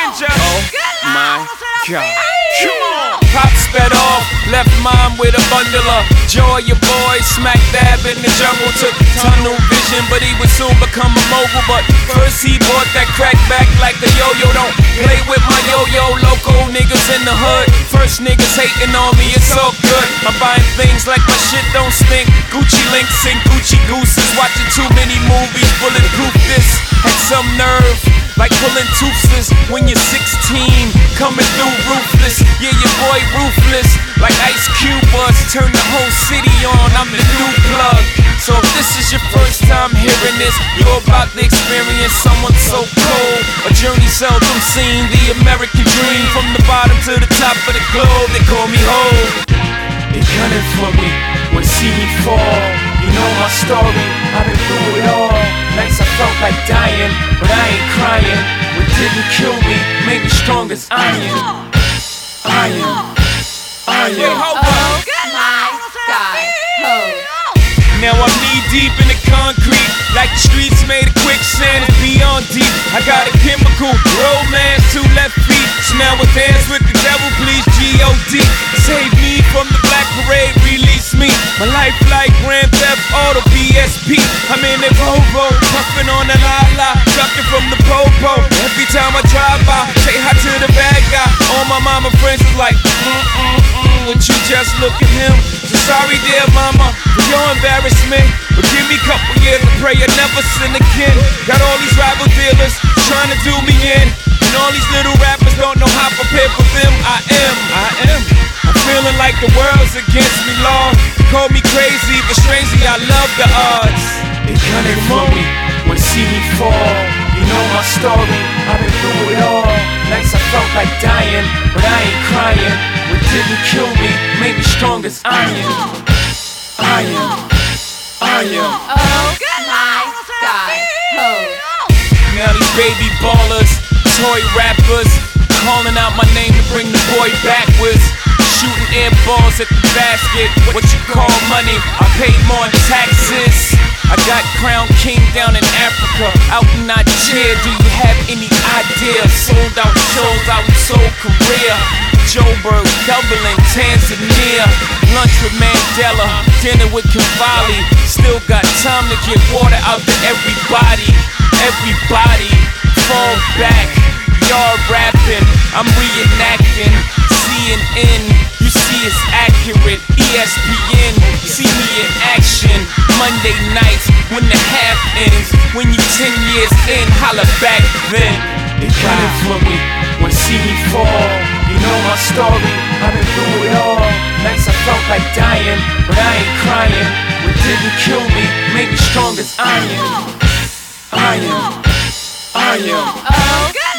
danger. Oh my God. Come on. Pop sped off, left mom with a bundle of joy. Your boy smack dab in the jungle, took tunnel vision, but he would soon become a mogul. But first he bought that crack back like a yo-yo. Don't play with my yo-yo, loco niggas in the hood. First niggas hating on me, it's all good. I'm buying things like my shit don't stink. Gucci links and Gucci gooses, watching too many movies, bulletproof this. Had some nerve, like pulling toothless when you're 16, coming through ruthless. Yeah, your boy ruthless, like Ice Cube was. Turn the whole city on, I'm the new plug. So if this is your first time hearing this, you're about to experience someone so cold. A journey seldom seen, the American dream. From the bottom to the top of the globe, they call me home. They gunning for me, when see me fall. You know my story, I've been through it all. Nights I felt like dying, but I ain't crying. What didn't kill me, made me strong as iron. Iron. Oh my God. Now I'm knee deep in the concrete, like the streets made of quicksand. It's beyond deep. I got a chemical romance, 2 left feet. So now I dance with the devil, please G.O.D. Save me from the black parade, release me. My life like Grand Theft Auto PSP. I'm in a Volvo, puffing on the la-la, ducking from the popo. Every time I drive by, say hi to the bad guy. All my mama friends is like, would you just look at him? So sorry dear mama for your embarrassment, but give me a couple years to pray I never sin again. Got all these rival dealers trying to do me in, and all these little rappers don't know how prepared for them I am. I'm feeling like the world's against me, Lord. Call me crazy, but strangely I love the odds. They gunning for me, when see me fall. You know my story, I've been through it all. Nights I felt like dying, but I ain't crying. What didn't kill me, made me strong as iron. Iron. Oh my God. Now these baby ballers, toy rappers, calling out my name to bring the boy backwards. Shooting air balls at the basket, what you call money, I paid more in taxes. I got Crown King down in Africa, out in Nigeria. Do you have any idea? Sold out shows out in Seoul, Korea, Joburg, Dublin, Tanzania. Lunch with Mandela, dinner with Cavalli. Still got time to get water out to everybody. Everybody, fall back. Y'all rapping, I'm reenacting. CNN, you see it's accurate. ESPN, see me in action. Monday nights when the half ends. When you 10 years in, holla back then. They gunning for me, when see me fall. You know my story, I've been through it all. Nights I felt like dying, but I ain't crying. What didn't kill me, made me strong as iron. Iron. Oh God.